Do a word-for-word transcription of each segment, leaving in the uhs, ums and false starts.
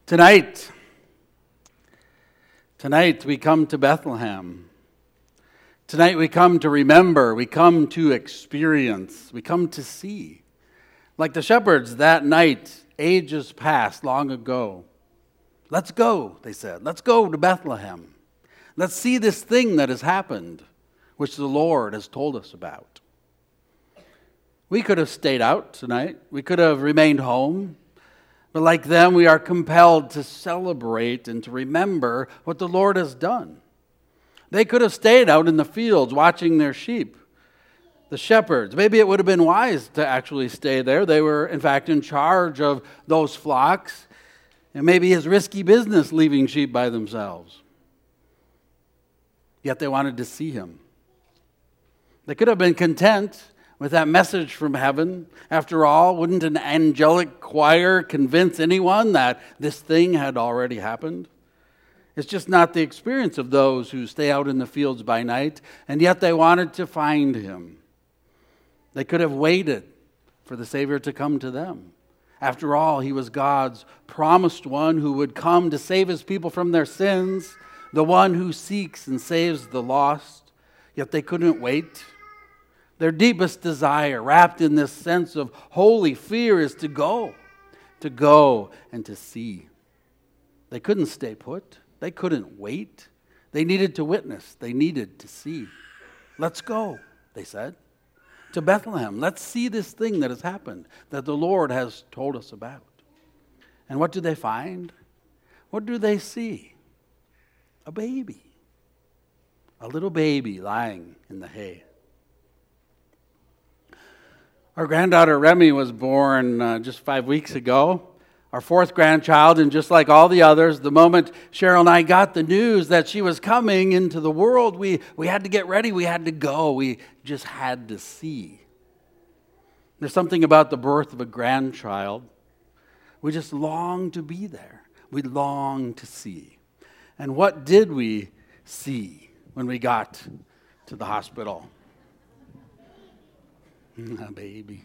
Tonight, tonight we come to Bethlehem. Tonight we come to remember, we come to experience, we come to see. Like the shepherds that night, ages past, long ago. Let's go, they said. Let's go to Bethlehem. Let's see this thing that has happened, which the Lord has told us about. We could have stayed out tonight. We could have remained home. But like them, we are compelled to celebrate and to remember what the Lord has done. They could have stayed out in the fields watching their sheep, the shepherds. Maybe it would have been wise to actually stay there. They were, in fact, in charge of those flocks. And maybe it's risky business leaving sheep by themselves. Yet they wanted to see him. They could have been content with that message from heaven. After all, wouldn't an angelic choir convince anyone that this thing had already happened? It's just not the experience of those who stay out in the fields by night, and yet they wanted to find him. They could have waited for the Savior to come to them. After all, he was God's promised one who would come to save his people from their sins, the one who seeks and saves the lost. Yet they couldn't wait. Their deepest desire, wrapped in this sense of holy fear, is to go, to go and to see. They couldn't stay put. They couldn't wait. They needed to witness. They needed to see. Let's go, they said, to Bethlehem. Let's see this thing that has happened, that the Lord has told us about. And what do they find? What do they see? A baby. A little baby lying in the hay. Our granddaughter Remy was born uh, just five weeks ago, our fourth grandchild, and just like all the others, the moment Cheryl and I got the news that she was coming into the world, we, we had to get ready, we had to go, we just had to see. There's something about the birth of a grandchild. We just long to be there. We long to see. And what did we see when we got to the hospital? A baby.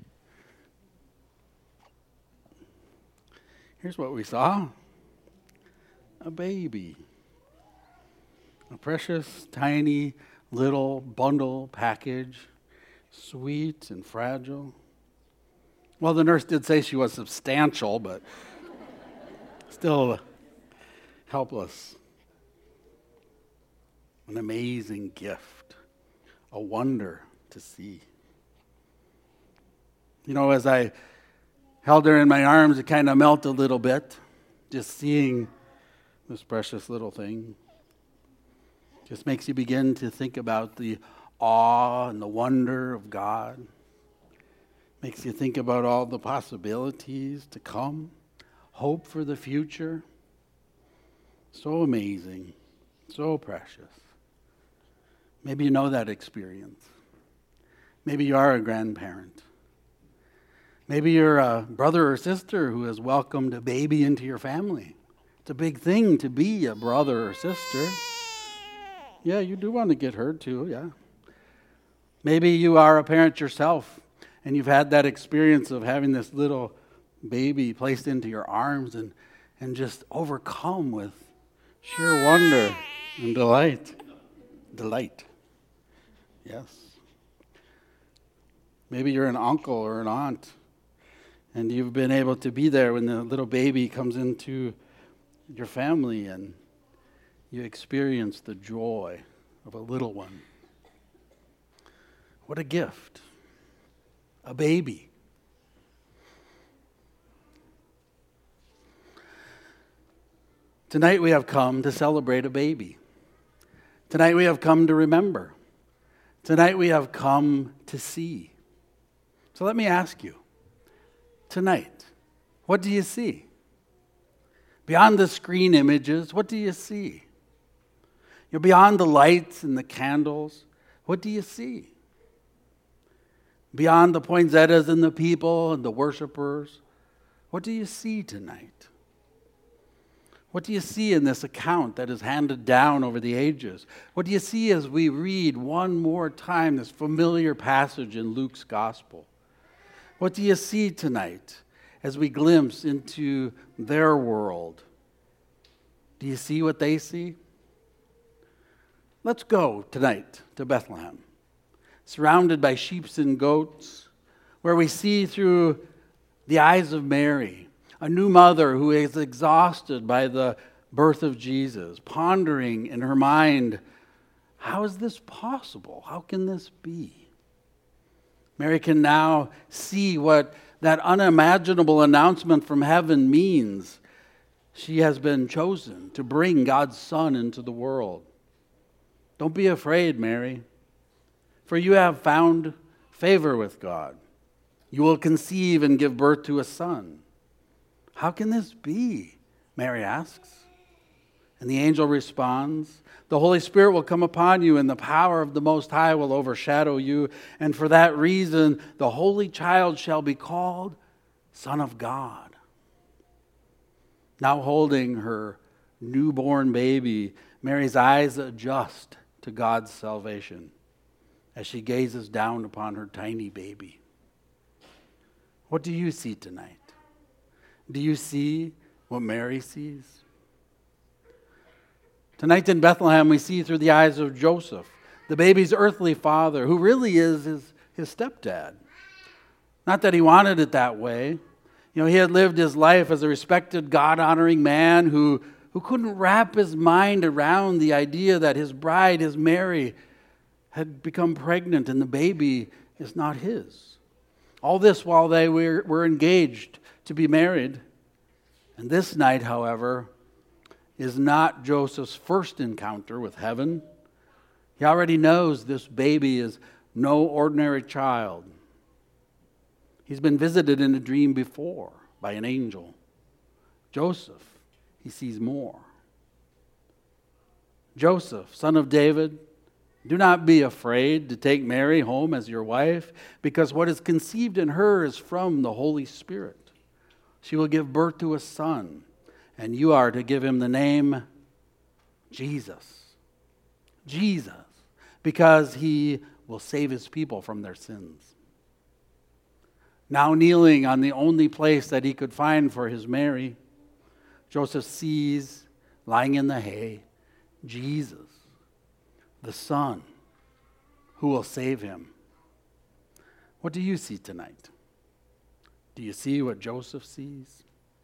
Here's what we saw. A baby. A precious, tiny, little bundle package. Sweet and fragile. Well, the nurse did say she was substantial, but still helpless. An amazing gift. A wonder to see. You know, as I held her in my arms, it kind of melted a little bit, just seeing this precious little thing. Just makes you begin to think about the awe and the wonder of God. Makes you think about all the possibilities to come, hope for the future. So amazing, so precious. Maybe you know that experience. Maybe you are a grandparent. Maybe you're a brother or sister who has welcomed a baby into your family. It's a big thing to be a brother or sister. Yeah, you do want to get heard too, yeah. Maybe you are a parent yourself, and you've had that experience of having this little baby placed into your arms and, and just overcome with sheer wonder and delight. Delight. Yes. Maybe you're an uncle or an aunt, and you've been able to be there when the little baby comes into your family and you experience the joy of a little one. What a gift. A baby. Tonight we have come to celebrate a baby. Tonight we have come to remember. Tonight we have come to see. So let me ask you, tonight, what do you see? Beyond the screen images, what do you see? You're beyond the lights and the candles, what do you see? Beyond the poinsettias and the people and the worshipers, what do you see tonight? What do you see in this account that is handed down over the ages? What do you see as we read one more time this familiar passage in Luke's gospel? What do you see tonight as we glimpse into their world Do you see what they see? Let's go tonight to Bethlehem, surrounded by sheep and goats, where we see through the eyes of Mary, a new mother who is exhausted by the birth of Jesus, pondering in her mind, how is this possible? How can this be? Mary can now see what that unimaginable announcement from heaven means. She has been chosen to bring God's Son into the world. Don't be afraid, Mary, for you have found favor with God. You will conceive and give birth to a son. How can this be? Mary asks. And the angel responds, the Holy Spirit will come upon you, and the power of the Most High will overshadow you. And for that reason, the Holy Child shall be called Son of God. Now holding her newborn baby, Mary's eyes adjust to God's salvation as she gazes down upon her tiny baby. What do you see tonight? Do you see what Mary sees? Tonight in Bethlehem, we see through the eyes of Joseph, the baby's earthly father, who really is his, his stepdad. Not that he wanted it that way. You know, he had lived his life as a respected, God-honoring man who, who couldn't wrap his mind around the idea that his bride, his Mary, had become pregnant and the baby is not his. All this while they were, were engaged to be married. And this night, however, is not Joseph's first encounter with heaven. He already knows this baby is no ordinary child. He's been visited in a dream before by an angel. Joseph, he sees more. Joseph, son of David, do not be afraid to take Mary home as your wife, because what is conceived in her is from the Holy Spirit. She will give birth to a son, and you are to give him the name Jesus. Jesus, because he will save his people from their sins. Now kneeling on the only place that he could find for his Mary, Joseph sees, lying in the hay, Jesus, the Son, who will save him. What do you see tonight? Do you see what Joseph sees?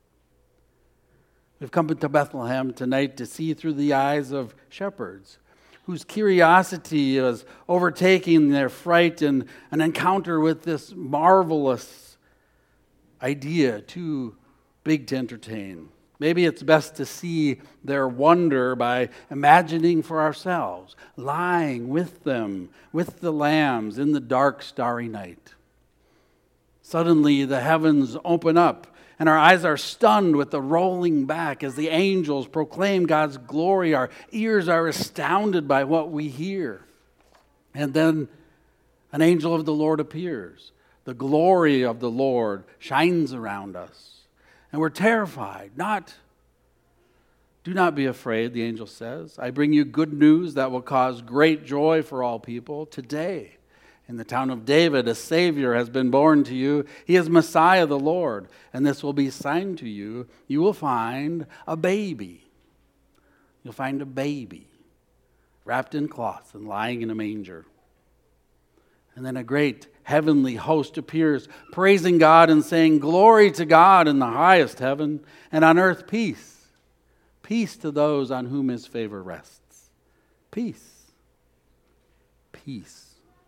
We've come to Bethlehem tonight to see through the eyes of shepherds whose curiosity is overtaking their fright in an encounter with this marvelous idea too big to entertain. Maybe it's best to see their wonder by imagining for ourselves, lying with them, with the lambs in the dark, starry night. Suddenly the heavens open up, and our eyes are stunned with the rolling back as the angels proclaim God's glory. Our ears are astounded by what we hear. And then an angel of the Lord appears. The glory of the Lord shines around us. And we're terrified. Not, do not be afraid, the angel says. I bring you good news that will cause great joy for all people. Today, in the town of David, a Savior has been born to you. He is Messiah the Lord, and this will be a sign to you. You will find a baby. You'll find a baby wrapped in cloth and lying in a manger. And then a great heavenly host appears, praising God and saying, "Glory to God in the highest heaven, and on earth peace. Peace to those on whom his favor rests." Peace. Peace.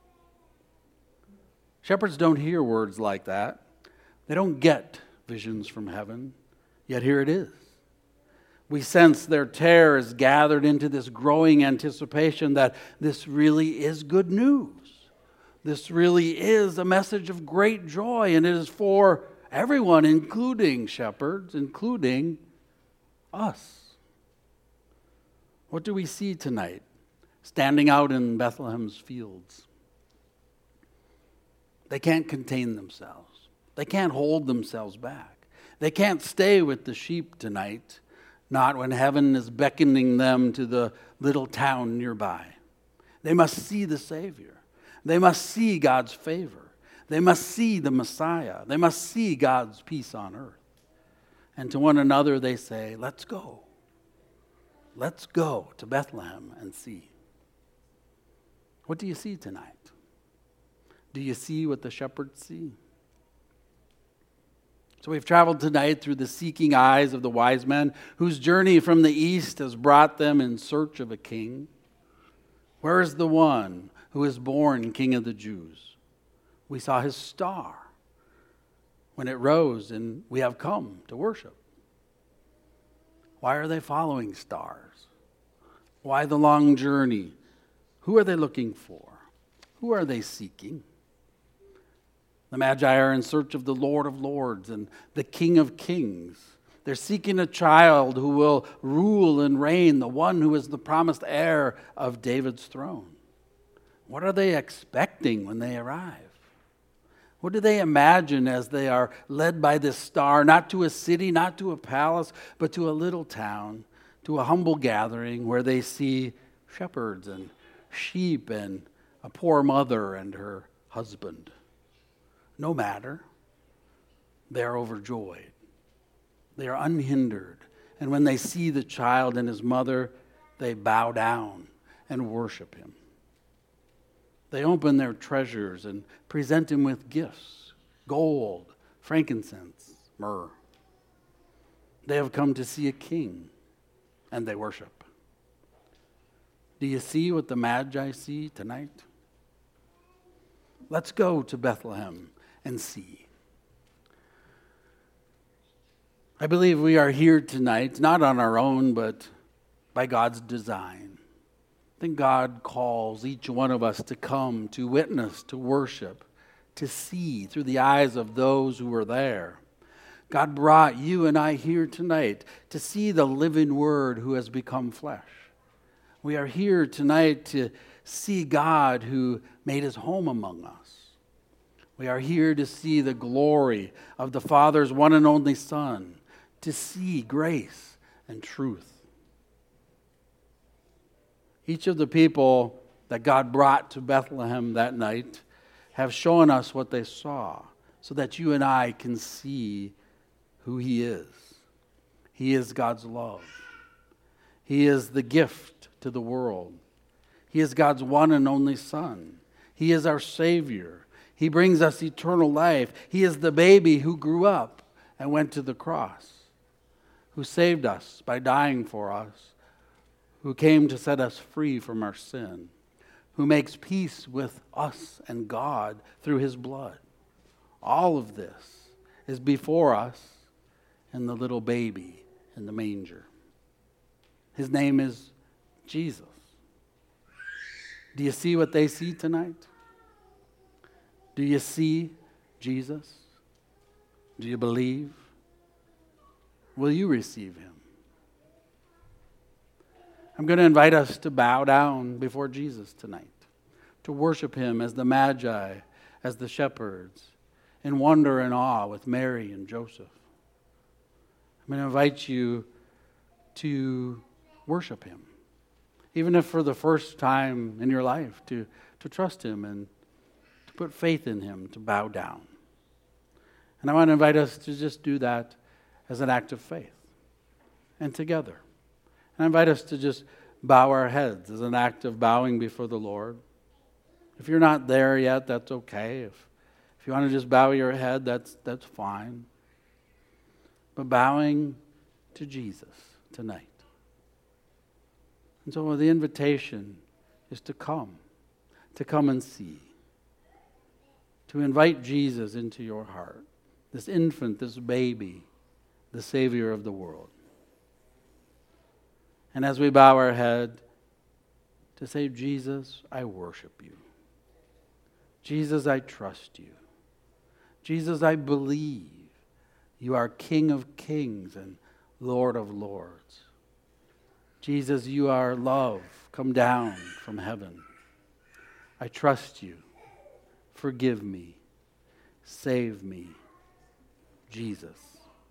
Shepherds don't hear words like that. They don't get visions from heaven. Yet here it is. We sense their terror is gathered into this growing anticipation that this really is good news. This really is a message of great joy, and it is for everyone, including shepherds, including us. What do we see tonight standing out in Bethlehem's fields? They can't contain themselves. They can't hold themselves back. They can't stay with the sheep tonight, not when heaven is beckoning them to the little town nearby. They must see the Savior. They must see God's favor. They must see the Messiah. They must see God's peace on earth. And to one another they say, "Let's go. Let's go to Bethlehem and see. What do you see tonight? Do you see what the shepherds see? So we've traveled tonight through the seeking eyes of the wise men whose journey from the east has brought them in search of a king. Where is the one who is born King of the Jews? We saw his star when it rose, and we have come to worship. Why are they following stars? Why the long journey? Who are they looking for? Who are they seeking? The Magi are in search of the Lord of Lords and the King of Kings. They're seeking a child who will rule and reign, the one who is the promised heir of David's throne. What are they expecting when they arrive? What do they imagine as they are led by this star, not to a city, not to a palace, but to a little town, to a humble gathering where they see shepherds and sheep and a poor mother and her husband? No matter. They are overjoyed. They are unhindered. And when they see the child and his mother, they bow down and worship him. They open their treasures and present him with gifts, gold, frankincense, myrrh. They have come to see a king, and they worship. Do you see what the Magi see tonight? Let's go to Bethlehem and see. I believe we are here tonight, not on our own, but by God's design. I think God calls each one of us to come, to witness, to worship, to see through the eyes of those who were there. God brought you and I here tonight to see the living Word who has become flesh. We are here tonight to see God who made his home among us. We are here to see the glory of the Father's one and only Son, to see grace and truth. Each of the people that God brought to Bethlehem that night have shown us what they saw so that you and I can see who he is. He is God's love. He is the gift to the world. He is God's one and only Son. He is our Savior. He brings us eternal life. He is the baby who grew up and went to the cross, who saved us by dying for us, who came to set us free from our sin, who makes peace with us and God through his blood. All of this is before us in the little baby in the manger. His name is Jesus. Do you see what they see tonight? Do you see Jesus? Do you believe? Will you receive him? I'm going to invite us to bow down before Jesus tonight, to worship him as the Magi, as the shepherds, in wonder and awe with Mary and Joseph. I'm going to invite you to worship him, even if for the first time in your life, to, to trust him and to put faith in him, to bow down. And I want to invite us to just do that as an act of faith and together. And I invite us to just bow our heads as an act of bowing before the Lord. If you're not there yet, that's okay. If, if you want to just bow your head, that's, that's fine. But bowing to Jesus tonight. And so the invitation is to come, to come and see, to invite Jesus into your heart, this infant, this baby, the Savior of the world. And as we bow our head, to say, Jesus, I worship you. Jesus, I trust you. Jesus, I believe you are King of kings and Lord of lords. Jesus, you are love come down from heaven. I trust you. Forgive me. Save me. Jesus.